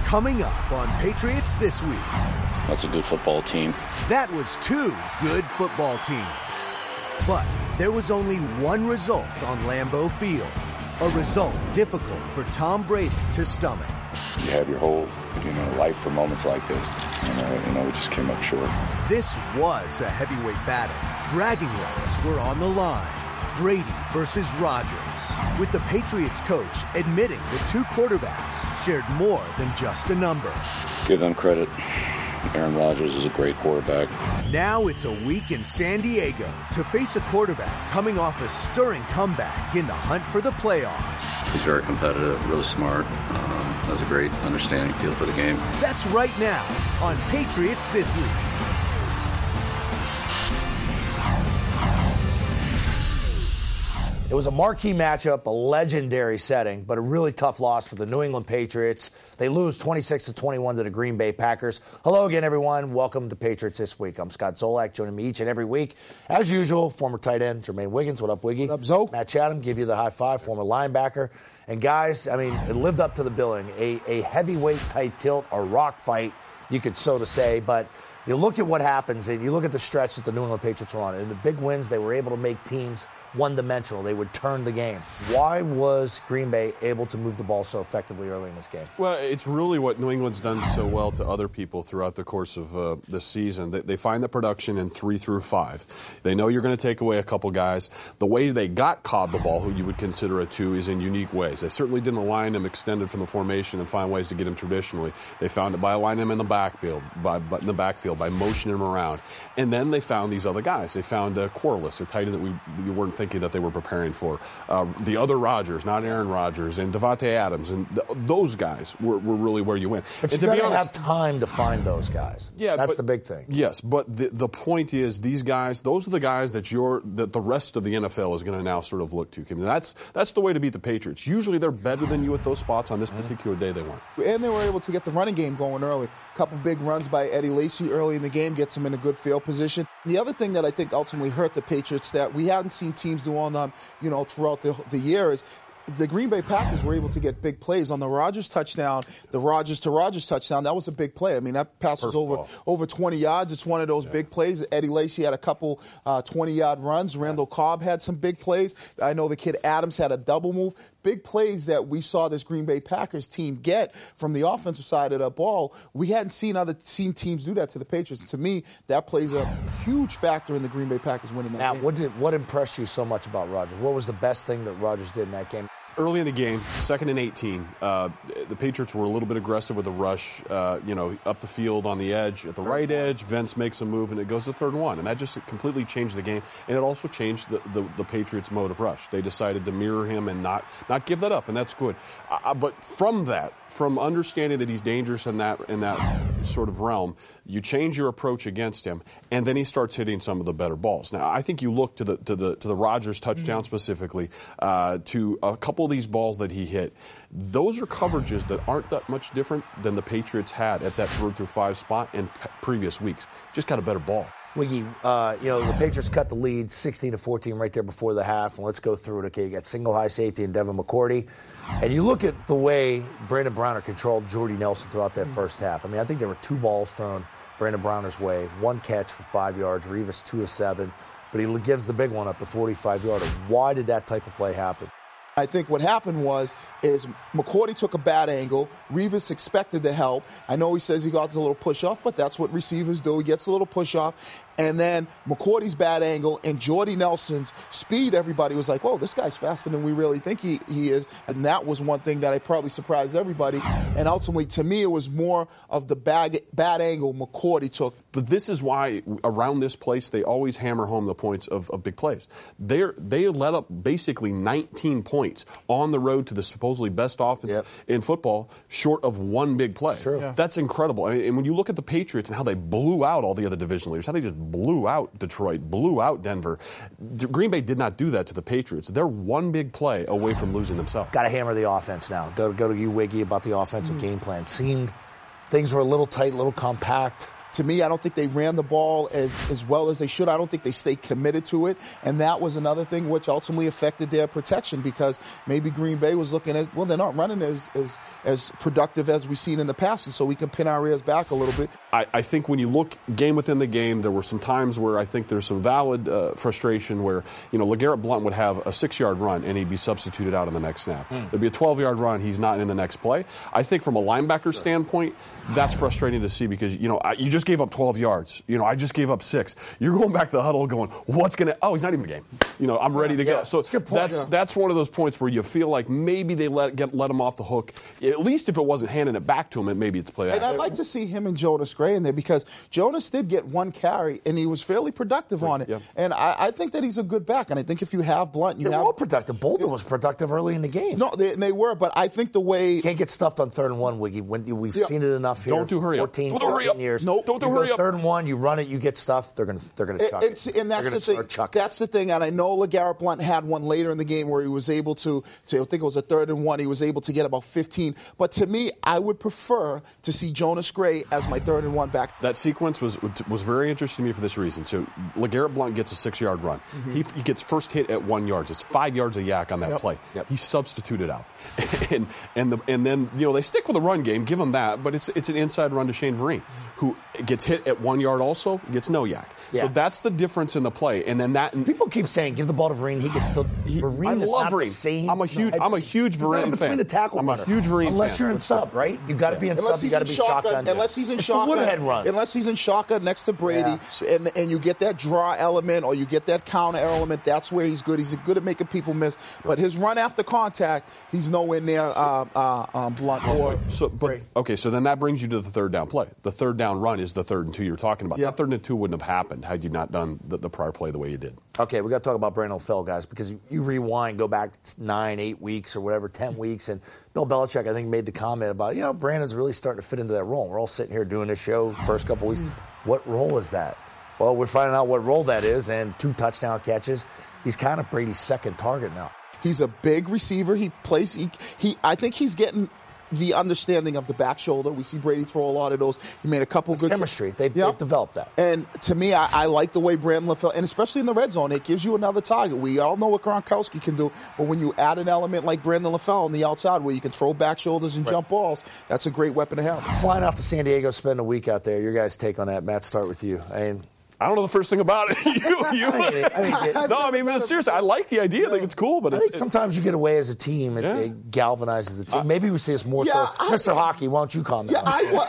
Coming up on Patriots This Week. That's a good football team. That was 2 good football teams. But there was only one result on Lambeau Field. A result difficult for Tom Brady to stomach. You have your whole, life for moments like this. We just came up short. This was a heavyweight battle. Bragging rights were on the line. Brady versus Rodgers, with the Patriots coach admitting the 2 quarterbacks shared more than just a number. Give them credit. Aaron Rodgers is a great quarterback. Now it's a week in San Diego to face a quarterback coming off a stirring comeback in the hunt for the playoffs. He's very competitive, really smart, has a great understanding, feel for the game. That's right now on Patriots This Week. It was a marquee matchup, a legendary setting, but a really tough loss for the New England Patriots. They lose 26-21 to the Green Bay Packers. Hello again, everyone. Welcome to Patriots This Week. I'm Scott Zolak, joining me each and every week. As usual, former tight end Jermaine Wiggins. What up, Wiggy? What up, Zo? Matt Chatham, give you the high five, former linebacker. And guys, it lived up to the billing. A heavyweight tight tilt, a rock fight, you could so to say, but you look at what happens, and you look at the stretch that the New England Patriots were on. In the big wins, they were able to make teams one-dimensional. They would turn the game. Why was Green Bay able to move the ball so effectively early in this game? Well, it's really what New England's done so well to other people throughout the course of this season. They find the production in 3 through 5. They know you're going to take away a couple guys. The way they got Cobb the ball, who you would consider a 2, is in unique ways. They certainly didn't align him extended from the formation and find ways to get him traditionally. They found it by aligning him in the backfield, by motioning him around. And then they found these other guys. They found Corliss, a tight end that we weren't thinking that they were preparing for. The other Rodgers, not Aaron Rodgers, and Devontae Adams, and those guys were really where you went. But you gotta have time to find those guys. Yeah, that's the big thing. Yes, but the point is, these guys, those are the guys that the rest of the NFL is going to now sort of look to. I mean, that's the way to beat the Patriots. Usually they're better than you at those spots. On this particular day, they weren't. And they were able to get the running game going early. A couple big runs by Eddie Lacy early in the game gets them in a good field position. The other thing that I think ultimately hurt the Patriots that we hadn't seen teams do on them, throughout the year is the Green Bay Packers were able to get big plays on the Rodgers touchdown, the Rodgers to Rodgers touchdown. That was a big play. I mean, that pass was over 20 yards. It's one of those big plays. Eddie Lacy had a couple 20-yard runs. Randall Cobb had some big plays. I know the kid Adams had a double move. Big plays that we saw this Green Bay Packers team get from the offensive side of the ball. We hadn't seen teams do that to the Patriots. To me, that plays a huge factor in the Green Bay Packers winning that game. What impressed you so much about Rodgers? What was the best thing that Rodgers did in that game? Early in the game, 2nd and 18, the Patriots were a little bit aggressive with a rush, up the field on the edge. At the right edge, Vince makes a move, and it goes to 3rd and 1. And that just completely changed the game. And it also changed the Patriots' mode of rush. They decided to mirror him and not give that up, and that's good. But from understanding that he's dangerous in that sort of realm, you change your approach against him, and then he starts hitting some of the better balls. Now, I think you look to the Rodgers touchdown specifically, to a couple of these balls that he hit. Those are coverages that aren't that much different than the Patriots had at that 3rd through 5 spot in previous weeks. Just got a better ball. Wiggy, the Patriots cut the lead 16-14 right there before the half, and let's go through it. Okay, you got single high safety and Devin McCourty. And you look at the way Brandon Browner controlled Jordy Nelson throughout that first half. I mean, I think there were 2 balls thrown Brandon Browner's way, 1 catch for 5 yards, Revis 2 of 7, but he gives the big one up, the 45-yarder. Why did that type of play happen? I think what happened is McCourty took a bad angle. Revis expected the help. I know he says he got a little push-off, but that's what receivers do. He gets a little push-off. And then McCourty's bad angle and Jordy Nelson's speed, everybody was like, whoa, this guy's faster than we really think he is. And that was one thing that I probably surprised everybody. And ultimately, to me, it was more of the bad angle McCourty took. But this is why around this place they always hammer home the points of big plays. They let up basically 19 points on the road to the supposedly best offense in football, short of 1 big play. Sure. Yeah. That's incredible. I mean, and when you look at the Patriots and how they blew out all the other division leaders, how they just blew out Detroit, blew out Denver. Green Bay did not do that to the Patriots. They're 1 big play away from losing themselves. Got to hammer the offense now. Go to you, Wiggy, about the offensive game plan. Seemed things were a little tight, a little compact. to me, I don't think they ran the ball as well as they should. I don't think they stayed committed to it. And that was another thing which ultimately affected their protection, because maybe Green Bay was looking at, well, they're not running as productive as we've seen in the past, and so we can pin our ears back a little bit. I think when you look game within the game, there were some times where I think there's some valid frustration where, LeGarrette Blount would have a 6-yard run and he'd be substituted out in the next snap. There'd be a 12-yard run, he's not in the next play. I think from a linebacker standpoint, that's frustrating to see because, you just gave up 12 yards. I just gave up 6. You're going back to the huddle going, what's going to – oh, he's not even in the game. I'm ready to go. So that's one of those points where you feel like maybe they let him off the hook. At least if it wasn't handing it back to him, maybe it's play. And I'd like to see him and Jonas Gray in there, because Jonas did get 1 carry, and he was fairly productive on it. Yeah. And I think that he's a good back. And I think if you have Blount, they're all productive. Bolden was productive early in the game. No, they were, but I think the way you can't get stuffed on 3rd and 1, Wiggy. We've seen it enough here. Don't do hurry up. 14 years. Nope. Don't do hurry up. 3rd and 1, you run it, you get stuffed. They're gonna chuck it. And that's the thing. That's the thing. And I know LeGarrette Blount had one later in the game where he was able to I think it was a 3rd and 1. He was able to get about 15. But to me, I would prefer to see Jonas Gray as my 3rd and 1 back. That sequence was very interesting to me for this reason. So LeGarrette Blount gets a 6-yard run. He gets first hit at 1 yard. It's 5 yards of yak on that play. Yep. He's substituted out, and then they stick with the run game, give him that, but it's an inside run to Shane Vereen, who gets hit at 1 yard also, gets no yak. Yeah. So that's the difference in the play. And then people keep saying give the ball to Vereen. He gets still. Vereen is not the same. I'm a huge Vereen between fan. The tackle I'm a huge Vereen unless fan. You're in sub, right? You got to be in sub. You got to be shotgun. Unless he's in shotgun. Unless he's in shotgun next to Brady, and you get that draw element or you get that counter element. That's where he's good. He's good at making people miss. But his run after contact, he's nowhere near Blount. So then that brings you to the 3rd down play. The 3rd down run is the 3rd and 2 you're talking about. That 3rd and 2 wouldn't have happened had you not done the prior play the way you did. Okay, we got to talk about Brandon LaFell, guys, because you rewind, go back 9, 8 weeks or whatever, 10 weeks, and Bill Belichick, I think, made the comment about, Brandon's really starting to fit into that role. We're all sitting here doing this show first couple weeks. What role is that? Well, we're finding out what role that is, and 2 touchdown catches. He's kind of Brady's 2nd target now. He's a big receiver. He plays. I think he's getting the understanding of the back shoulder. We see Brady throw a lot of those. He made a couple good chemistry. They've developed that. And to me, I like the way Brandon LaFell, and especially in the red zone, it gives you another target. We all know what Gronkowski can do, but when you add an element like Brandon LaFell on the outside where you can throw back shoulders and jump balls, that's a great weapon to have. Flying out to San Diego, spend a week out there. Your guys' take on that. Matt, start with you. I don't know the first thing about it. Seriously, I like the idea. I think it's cool, but I think sometimes you get away as a team. It galvanizes the team. Maybe we see this more so. Mr. Hockey, why don't you comment? Yeah,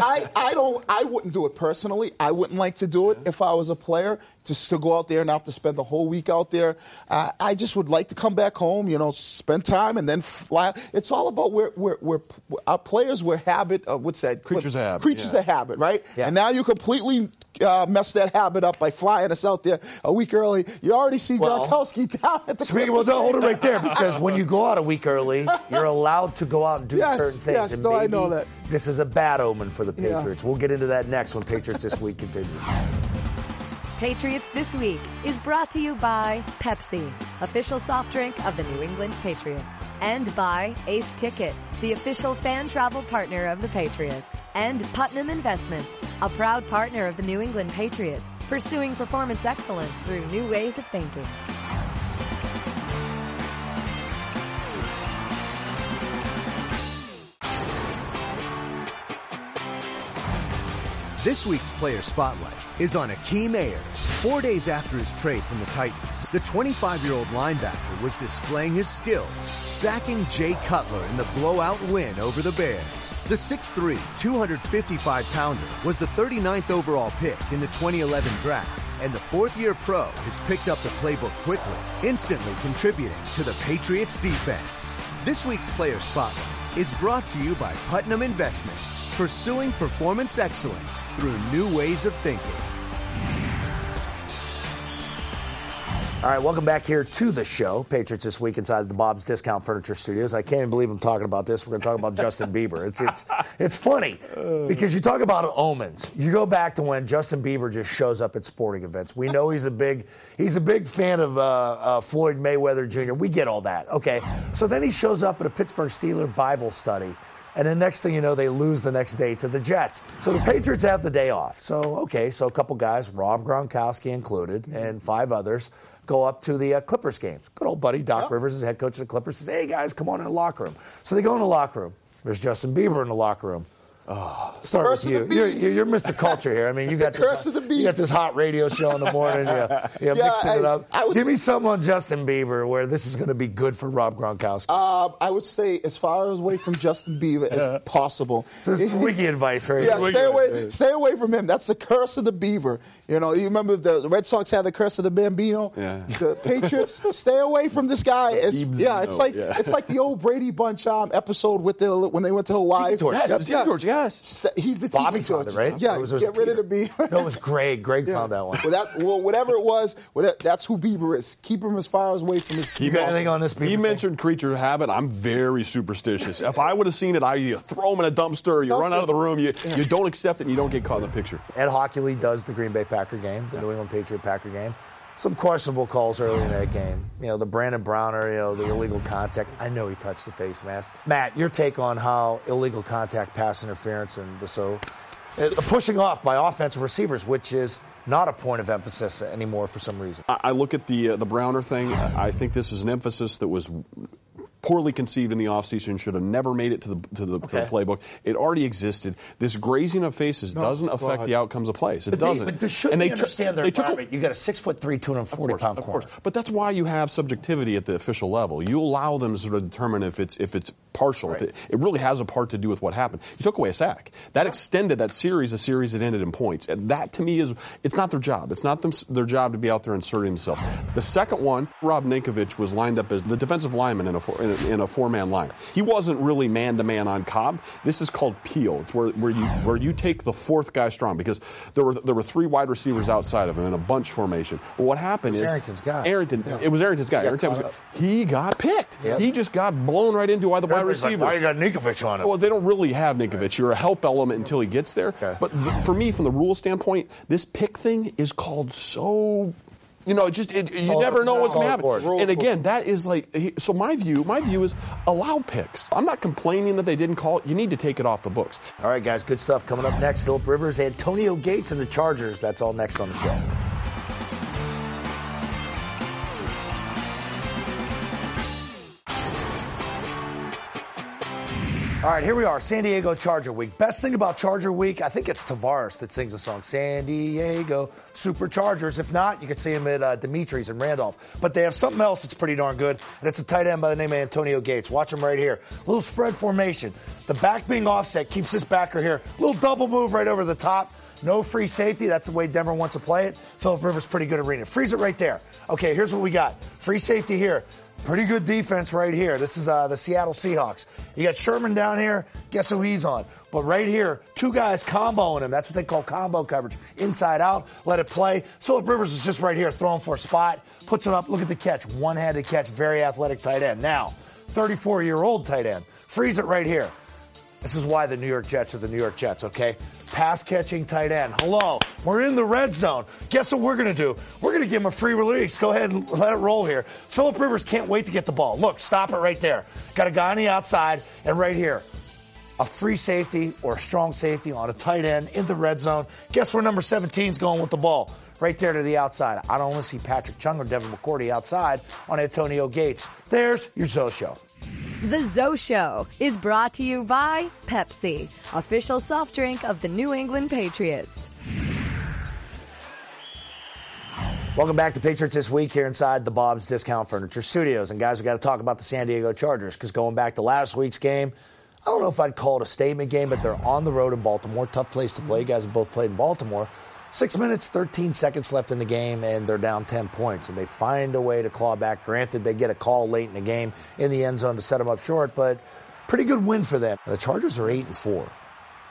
I wouldn't do it personally. I wouldn't like to do it if I was a player, just to go out there and have to spend the whole week out there. I just would like to come back home, spend time and then fly. It's all about where our players were habit. What's that? Creatures of habit. Creatures of habit, right? Yeah. And now you completely mess that habit up by flying us out there a week early. You already see Gronkowski down at the hold it right there, because when you go out a week early, you're allowed to go out and do certain things. Yes, and I know that. This is a bad omen for the Patriots. We'll get into that next when Patriots This Week continues. Patriots This Week is brought to you by Pepsi, official soft drink of the New England Patriots, and by Ace Ticket, the official fan travel partner of the Patriots, and Putnam Investments, a proud partner of the New England Patriots, pursuing performance excellence through new ways of thinking. This week's Player Spotlight is on Akeem Ayers. 4 days after his trade from the Titans, the 25-year-old linebacker was displaying his skills, sacking Jay Cutler in the blowout win over the Bears. The 6'3", 255-pounder was the 39th overall pick in the 2011 draft, and the 4th-year pro has picked up the playbook quickly, instantly contributing to the Patriots' defense. This week's Player Spotlight is brought to you by Putnam Investments, pursuing performance excellence through new ways of thinking. All right, welcome back here to the show. Patriots This Week inside the Bob's Discount Furniture Studios. I can't even believe I'm talking about this. We're going to talk about Justin Bieber. It's funny because you talk about omens. You go back to when Justin Bieber just shows up at sporting events. We know he's a big fan of Floyd Mayweather Jr. We get all that. Okay, so then he shows up at a Pittsburgh Steelers Bible study And then next thing you know, they lose the next day to the Jets. So the Patriots have the day off. So a couple guys, Rob Gronkowski included, and 5 others, go up to the Clippers games. Good old buddy Doc Rivers is head coach of the Clippers. Says, hey, guys, come on in the locker room. So they go in the locker room. There's Justin Bieber in the locker room. Oh, start with you. You're Mr. Culture here. I mean, you got this hot radio show in the morning. You're mixing it up. Give me something on Justin Bieber where this is going to be good for Rob Gronkowski. I would stay as far away from Justin Bieber as possible. So this is wiki advice, right? Yeah, stay away from him. That's the curse of the Bieber. You know, you remember the Red Sox had the curse of the Bambino. Yeah. The Patriots, stay away from this guy. It's like the old Brady Bunch episode when they went to Hawaii. Yes. He's the Bobby TV torch, right? Yeah, get rid of the Bieber. No, it was Greg. Greg found that one. Whatever it was, that's who Bieber is. Keep him as far away from his. You got anything on this Bieber? He mentioned creature of habit. I'm very superstitious. If I would have seen it, you throw him in a dumpster, you run out of the room, you don't accept it, and you don't get caught in the picture. Ed Hockley does the Green Bay Packer game, the New England Patriot Packer game. Some questionable calls early in that game. You know, the Brandon Browner, the illegal contact. I know he touched the face mask. Matt, your take on how illegal contact, pass interference, and the pushing off by offensive receivers, which is not a point of emphasis anymore for some reason. I look at the Browner thing. I think this is an emphasis that was poorly conceived in the offseason, should have never made it to the playbook. It already existed. This grazing of faces doesn't affect the outcomes of plays. It doesn't. But they understand their environment. You got a 6'3", 240-pound corner. But that's why you have subjectivity at the official level. You allow them to sort of determine if it's partial. Right. It really has a part to do with what happened. You took away a sack. That extended that series, a series that ended in points. And that, to me, it's not their job. It's not their job to be out there inserting themselves. The second one, Rob Ninkovich was lined up as the defensive lineman in a four-man line. He wasn't really man-to-man on Cobb. This is called peel. It's where you take the fourth guy strong, because there were 3 wide receivers outside of him in a bunch formation. Well, what happened is Arrington's guy. It was Arrington's guy. He got picked. Yep. He just got blown right into by the wide receiver. Like, why you got Ninkovich on him? Well, they don't really have Ninkovich. You're a help element until he gets there. Okay. But for me, from the rule standpoint, this pick thing is called so. You never know what's going to happen. And again, that is so my view is allow picks. I'm not complaining that they didn't call it. You need to take it off the books. All right, guys, good stuff coming up next. Phillip Rivers, Antonio Gates, and the Chargers. That's all next on the show. All right, here we are, San Diego Charger Week. Best thing about Charger Week, I think it's Tavares that sings the song, San Diego Superchargers. If not, you can see him at Dimitri's and Randolph. But they have something else that's pretty darn good, and it's a tight end by the name of Antonio Gates. Watch him right here. Little spread formation. The back being offset keeps this backer here. Little double move right over the top. No free safety. That's the way Denver wants to play it. Phillip Rivers pretty good at reading it. Freeze it right there. Okay, here's what we got. Free safety here. Pretty good defense right here. This is the Seattle Seahawks. You got Sherman down here. Guess who he's on? But right here, 2 guys comboing him. That's what they call combo coverage. Inside out, let it play. Phillip Rivers is just right here throwing for a spot. Puts it up. Look at the catch. One-handed catch. Very athletic tight end. Now, 34-year-old tight end. Freeze it right here. This is why the New York Jets are the New York Jets, okay? Pass-catching tight end. Hello. We're in the red zone. Guess what we're going to do? We're going to give him a free release. Go ahead and let it roll here. Phillip Rivers can't wait to get the ball. Look, stop it right there. Got a guy on the outside, and right here, a free safety or a strong safety on a tight end in the red zone. Guess where number 17 is going with the ball? Right there to the outside. I don't want to see Patrick Chung or Devin McCourty outside on Antonio Gates. There's your Zoe Show. The Zoe Show is brought to you by Pepsi, official soft drink of the New England Patriots. Welcome back to Patriots This Week here inside the Bob's Discount Furniture Studios. And guys, we got to talk about the San Diego Chargers, because going back to last week's game, I don't know if I'd call it a statement game, but they're on the road in Baltimore. Tough place to play. You guys have both played in Baltimore. 6 minutes, 13 seconds left in the game, and they're down 10 points. And they find a way to claw back. Granted, they get a call late in the game in the end zone to set them up short, but pretty good win for them. The Chargers are 8-4.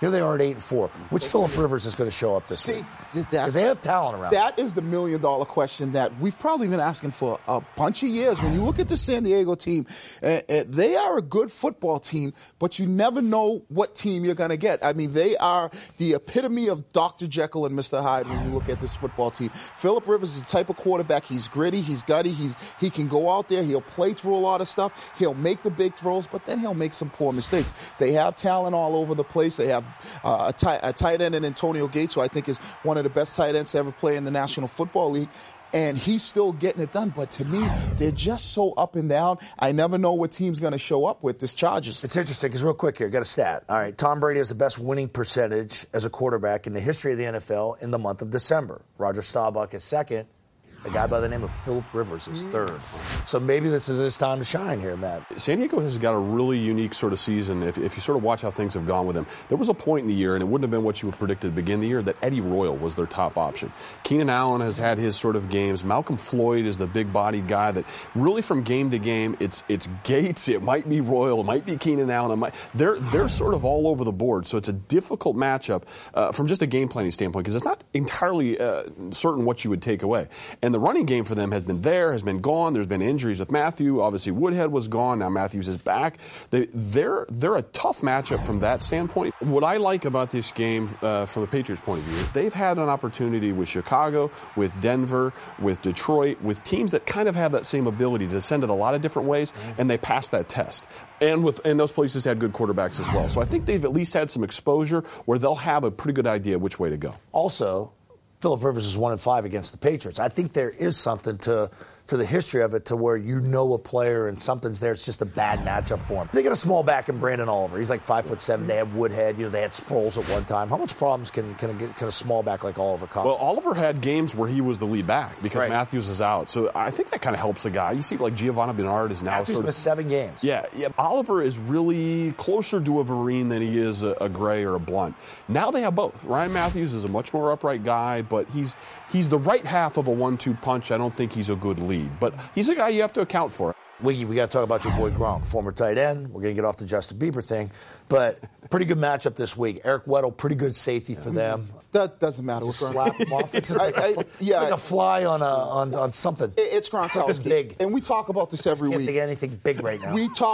Here they are at 8-4. Which Phillip Rivers is going to show up this week? Because they have talent around. That is the million-dollar question that we've probably been asking for a bunch of years. When you look at the San Diego team, they are a good football team, but you never know what team you're going to get. I mean, they are the epitome of Dr. Jekyll and Mr. Hyde when you look at this football team. Phillip Rivers is the type of quarterback. He's gritty. He's gutty. He can go out there. He'll play through a lot of stuff. He'll make the big throws, but then he'll make some poor mistakes. They have talent all over the place. They have a tight end in Antonio Gates, who I think is one of the best tight ends to ever play in the National Football League. And he's still getting it done. But to me, they're just so up and down. I never know what team's going to show up with this Chargers. It's interesting because real quick here, got a stat. All right, Tom Brady has the best winning percentage as a quarterback in the history of the NFL in the month of December. Roger Staubach is second. A guy by the name of Phillip Rivers is third. So maybe this is his time to shine here, Matt. San Diego has got a really unique sort of season. If you sort of watch how things have gone with them, there was a point in the year, and it wouldn't have been what you would predict at the beginning of the year, that Eddie Royal was their top option. Keenan Allen has had his sort of games. Malcolm Floyd is the big-bodied guy that really from game to game, it's Gates, it might be Royal, it might be Keenan Allen. They're sort of all over the board. So it's a difficult matchup from just a game planning standpoint because it's not entirely certain what you would take away. And the running game for them has been gone. There's been injuries with Matthew. Obviously, Woodhead was gone. Now Matthews is back. They're a tough matchup from that standpoint. What I like about this game from the Patriots' point of view, they've had an opportunity with Chicago, with Denver, with Detroit, with teams that kind of have that same ability to descend in a lot of different ways, and they passed that test. And those places had good quarterbacks as well. So I think they've at least had some exposure where they'll have a pretty good idea which way to go. Also, Phillip Rivers is 1-5 against the Patriots. I think there is something to the history of it to where you know a player and something's there. It's just a bad matchup for him. They got a small back in Brandon Oliver. He's like 5'7". They have Woodhead. They had Sproles at one time. How much problems can a small back like Oliver cause? Well, Oliver had games where he was the lead back because Matthews is out. So I think that kind of helps a guy. You see, like Giovanni Bernard is now Matthews missed 7 games. Yeah. Oliver is really closer to a Vereen than he is a Gray or a Blunt. Now they have both. Ryan Matthews is a much more upright guy, but he's the right half of a 1-2 punch. I don't think he's a good lead, but he's a guy you have to account for. Wiggy, we got to talk about your boy Gronk, former tight end. We're going to get off the Justin Bieber thing, but pretty good matchup this week. Eric Weddle, pretty good safety for them. That doesn't matter. Just slap him off. It's just like a fly on something. It's Gronkowski. Big. And we talk about this every week. Can't think of anything big right now. We talk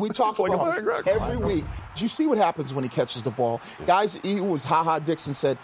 about this every week. Do you see what happens when he catches the ball? Guys, it was Ha-Ha Dixon said,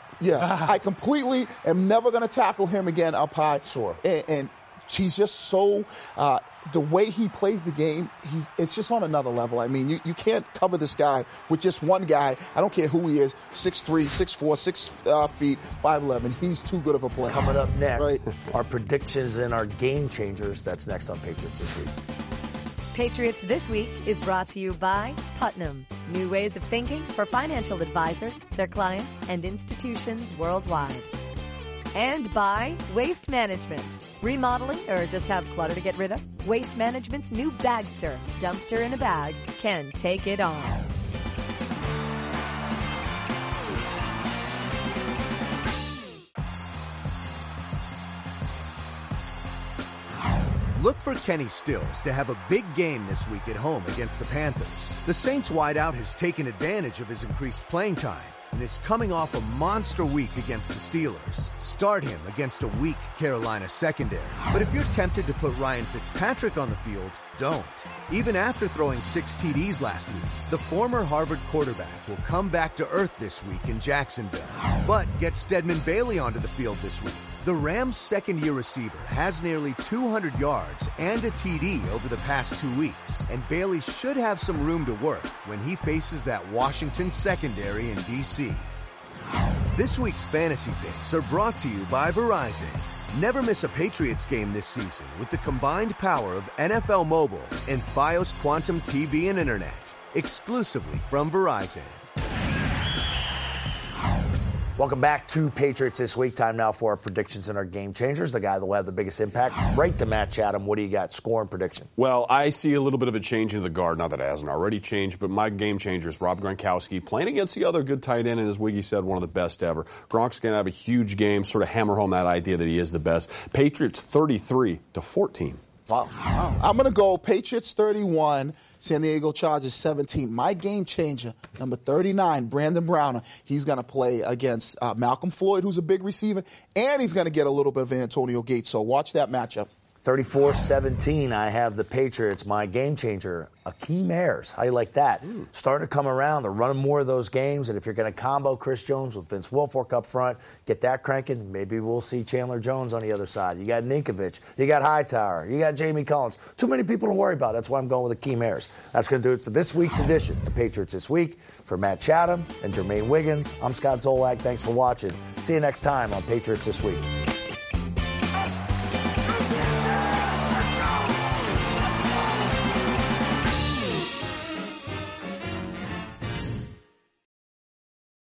I completely am never going to tackle him again up high. Sure. And he's just so the way he plays the game, it's just on another level. I mean, you can't cover this guy with just one guy. I don't care who he is, 6'3", 6'4", 6 feet, 5'11". He's too good of a player. Coming up next, our predictions and our game changers. That's next on Patriots This Week. Patriots This Week is brought to you by Putnam. New ways of thinking for financial advisors, their clients, and institutions worldwide. And by Waste Management. Remodeling or just have clutter to get rid of? Waste Management's new Bagster, dumpster in a bag, can take it on. Look for Kenny Stills to have a big game this week at home against the Panthers. The Saints wideout has taken advantage of his increased playing time and is coming off a monster week against the Steelers. Start him against a weak Carolina secondary. But if you're tempted to put Ryan Fitzpatrick on the field, don't. Even after throwing 6 TDs last week, the former Harvard quarterback will come back to earth this week in Jacksonville. But get Stedman Bailey onto the field this week. The Rams' second-year receiver has nearly 200 yards and a TD over the past 2 weeks, and Bailey should have some room to work when he faces that Washington secondary in D.C. This week's fantasy picks are brought to you by Verizon. Never miss a Patriots game this season with the combined power of NFL Mobile and Fios Quantum TV and Internet, exclusively from Verizon. Welcome back to Patriots This Week. Time now for our predictions and our game changers. The guy that will have the biggest impact. Right to Matt Chatham. What do you got? Score and prediction. Well, I see a little bit of a change in the guard. Not that it hasn't already changed, but my game changer is Rob Gronkowski playing against the other good tight end, and as Wiggy said, one of the best ever. Gronk's going to have a huge game, sort of hammer home that idea that he is the best. Patriots 33-14. Wow. I'm going to go Patriots 31, San Diego Chargers 17. My game changer, number 39, Brandon Browner. He's going to play against Malcolm Floyd, who's a big receiver, and he's going to get a little bit of Antonio Gates. So watch that matchup. 34-17, I have the Patriots. My game changer, Akeem Ayers. How you like that? Starting to come around. They're running more of those games. And if you're going to combo Chris Jones with Vince Wilfork up front, get that cranking, maybe we'll see Chandler Jones on the other side. You got Ninkovich. You got Hightower. You got Jamie Collins. Too many people to worry about. That's why I'm going with Akeem Ayers. That's going to do it for this week's edition of Patriots This Week. For Matt Chatham and Jermaine Wiggins, I'm Scott Zolak. Thanks for watching. See you next time on Patriots This Week.